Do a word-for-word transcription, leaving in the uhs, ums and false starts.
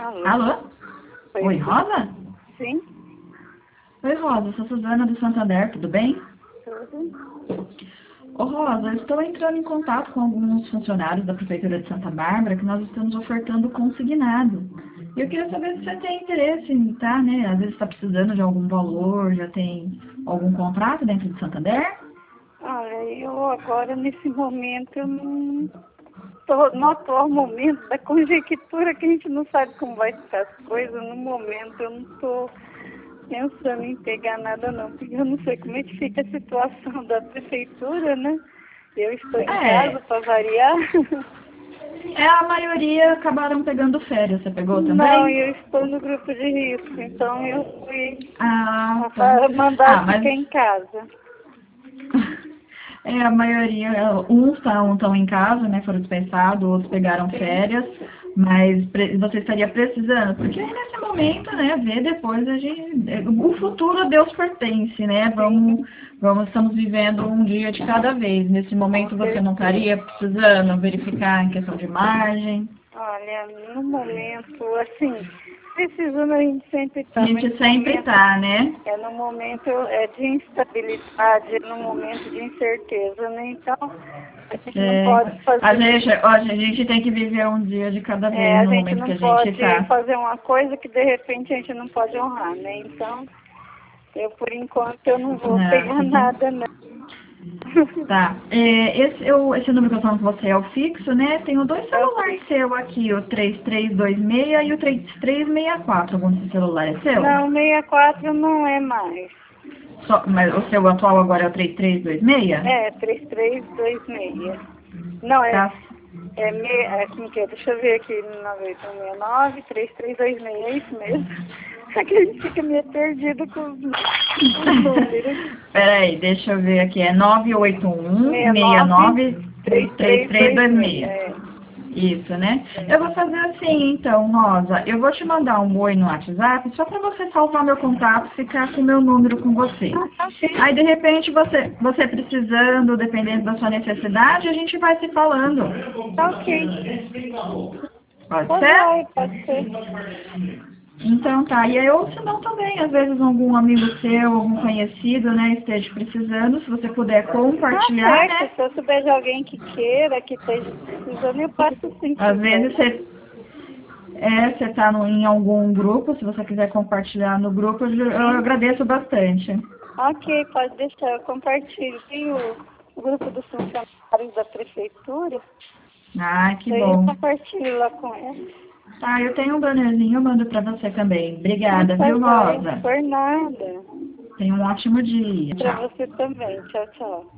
Alô? Alô? Oi, Oi, Rosa? Sim, Oi, Rosa, sou Suzana do Santander, tudo bem? tudo. Ô, Rosa, eu estou entrando em contato com alguns funcionários da Prefeitura de Santa Bárbara que nós estamos ofertando consignado. E eu queria saber se você tem interesse em estar, né? Às vezes está precisando de algum valor, já tem algum contrato dentro de Santander? Olha, eu agora, nesse momento, eu não... Tô, no atual momento da conjectura que a gente não sabe como vai ficar as coisas, no momento eu não estou pensando em pegar nada não, porque eu não sei como é que fica a situação da prefeitura, né? Eu estou em casa É, para variar. é a maioria acabaram pegando férias, você pegou Não, também? eu estou no grupo de risco, então eu fui Ah, tá. a- mandar Ah, ficar mas em casa. é, a maioria, uns estão estão em casa, né, foram dispensados, outros pegaram Sim. férias, mas pre- você estaria precisando, porque nesse momento, né, ver depois a gente, o futuro a Deus pertence, né, vamos, Sim, vamos, estamos vivendo um dia de cada vez, nesse com momento você não certeza. estaria precisando verificar em questão de margem, Olha, no momento, assim, precisando a gente sempre a está, mas gente no sempre momento, tá, né, é no momento é de instabilidade, é no momento de incerteza, né? Então, a gente não é, pode a fazer, gente, ó, a gente tem que viver um dia de cada é, vez a no gente momento que não a gente pode tá. fazer uma coisa que de repente a gente não pode honrar, né? Então, eu por enquanto eu não vou Ah, pegar que bom. nada, não. Tá. É, esse, eu, esse número que eu falo com você é o fixo, né? Tenho dois É o celulares fixo. seu aqui, o três três dois seis e o três três seis quatro. Algum desses celular é seu? Não, sessenta e quatro não é mais. Só, mas o seu atual agora é o três três dois seis? É, três três dois seis. Não, é, Tá. é, me, é como que é? Deixa eu ver aqui, nove oito um seis nove, três três dois seis, é isso mesmo? É que a gente fica meio perdido com os, os números. Peraí, deixa eu ver aqui. É nove oito um seis seis nove, nove três três três três dois dois seis, seis. é. Isso, né? É. Eu vou fazer assim, então, Rosa. Eu vou te mandar um oi no WhatsApp só para você salvar meu contato, ficar com o meu número com você. Ah, tá ok. Aí, de repente, você, você precisando, dependendo da sua necessidade, a gente vai se falando. Tá ok. Pode Tá ser? jóia, pode ser. Então tá. E aí, ou se não também, às vezes algum amigo seu, algum conhecido, né, esteja precisando, se você puder Tá compartilhar, certo, né? se eu souber de alguém que queira, que esteja precisando, eu passo sim, se Às quiser. vezes você é, você está em algum grupo, se você quiser compartilhar no grupo, eu, eu Sim. agradeço bastante. Ok, pode deixar, eu compartilho. Tem o, o grupo dos funcionários da prefeitura, Ah, que daí eu bom. compartilho lá com eles. Tá, eu tenho um bannerzinho, eu mando para você também. Ah, Obrigada, tá viu, jóia. Rosa? Por nada. Tenha um ótimo dia. Pra Tchau. você também. Tchau, tchau.